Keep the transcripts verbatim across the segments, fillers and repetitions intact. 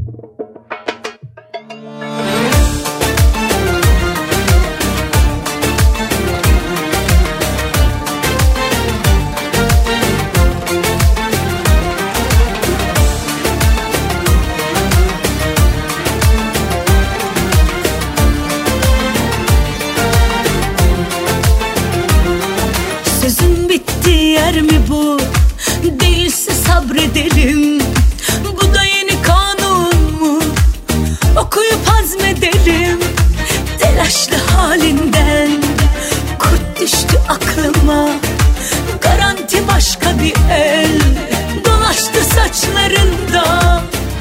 Sözün bitti yer mi bu? Değilse sabredelim. Bu da yeni kanun mu? Okuyup hazmedelim. Telaşlı halinden kurt düştü aklıma. Garanti başka bir el dolaştı saçlarında.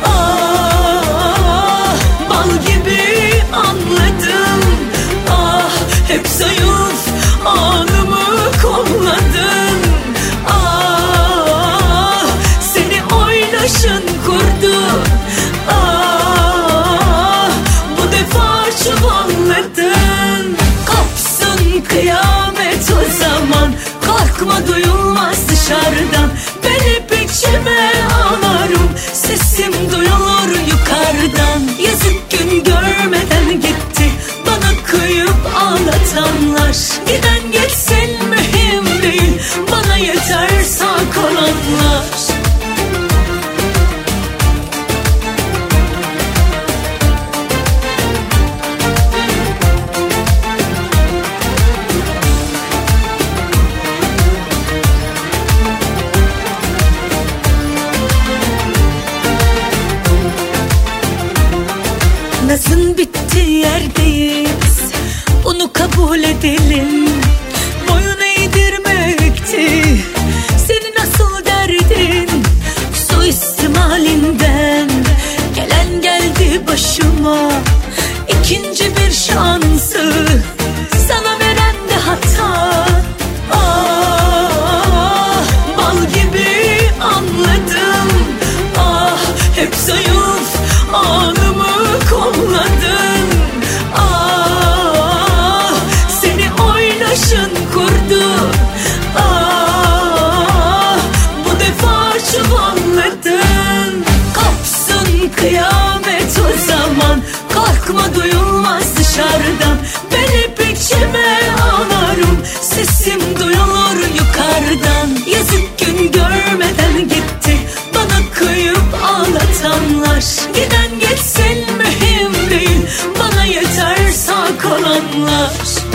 Ah, bal gibi anladım. Ah, hep zayıf anımı kolladın. Ah, seni oynaşın kurdu. Ah, bu defa çuvalladın. Kopsun kıyamet o zaman. Korkma duyulmaz dışarıdan. Ben hep içime ağlarım. Sesim duyulur yukarıdan. Yazık gün görmeden gitti bana kıyıp ağlatanlar. Giden geçsin mühim değil, bana yeter sağ kalanlar. Nazın bittiği yerdeyiz, bunu kabul edelim. Boyun eğdirmekti senin asıl derdin. Suistimalinden gelen geldi başıma. İkinci bir şansı sana veren de hata. Ah, bal gibi anladım. Ah, hep zayıf anımı kolladın. Ah, seni oynaşın kurdu. Ah, bu defa çuvalladın. Kopsun kıyamet o zaman. Korkma duyulmaz dışarıdan. Ben hep içime ağlarım. Sesim duyulur yukarıdan. Yazık gün görmeden gitti bana kıyıp ağlatanlar. Giden geçsin mühim değil, bana yeter sağ kalanlar.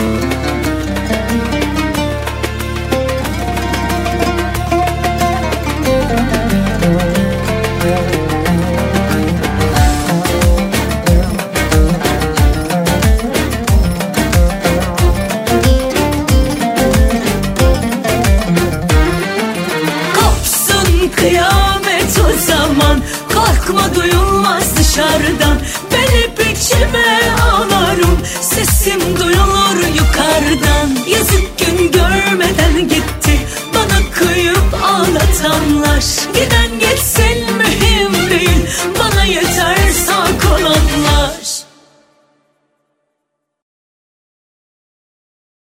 Kopsun kıyamet o zaman. Korkma duyulmaz dışarıdan. Ben hep içime